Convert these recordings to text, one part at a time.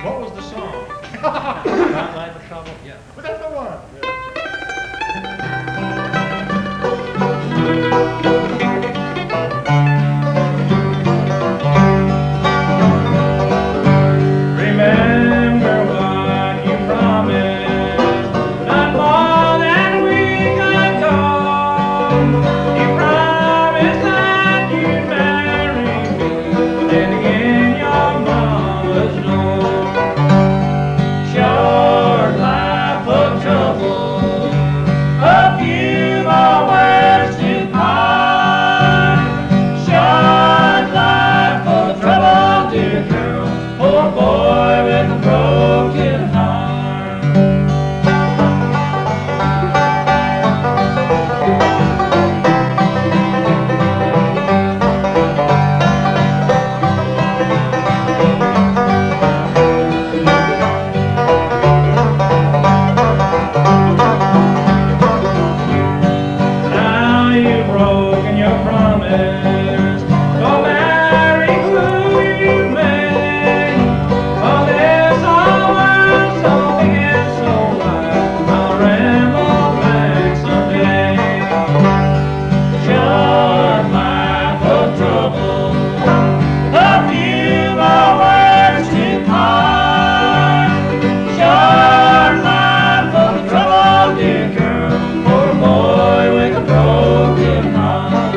What was the song? Not Life of Trouble? Yeah. Was that the one? Remember what you promised not more than a week ago. You promised that you'd marry me, standing in your mama's door. Short life of trouble, a few more words to pine. Short life of trouble, dear girl, poor boy with a broken heart. Now you've broken your promise, go marry who you may. Oh, there's all world so big and so wide, I'll ramble back someday. Short life of trouble, a few more words to pine. Short life of trouble, dear girl, poor boy with a broken heart.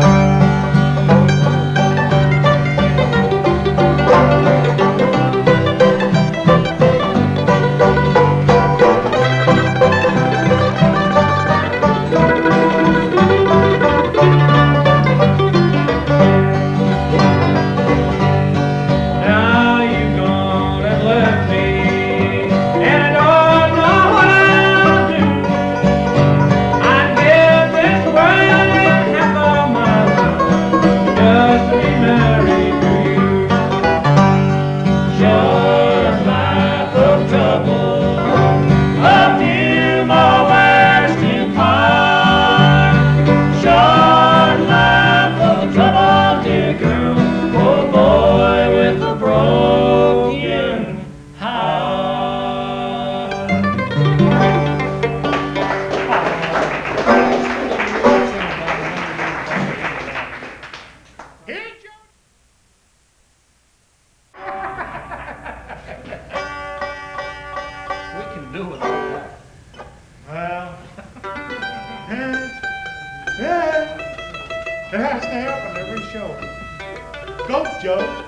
Now you've gone and left me, and I don't know what I'll do. I'd give this world and half of my life just to be married to you. Short life of trouble, a few more words to pine. Short life of trouble, dear girl, poor boy with a broken heart. Here, Joe. We can do it all that. Well, yeah, it has to happen every show. Go, Joe.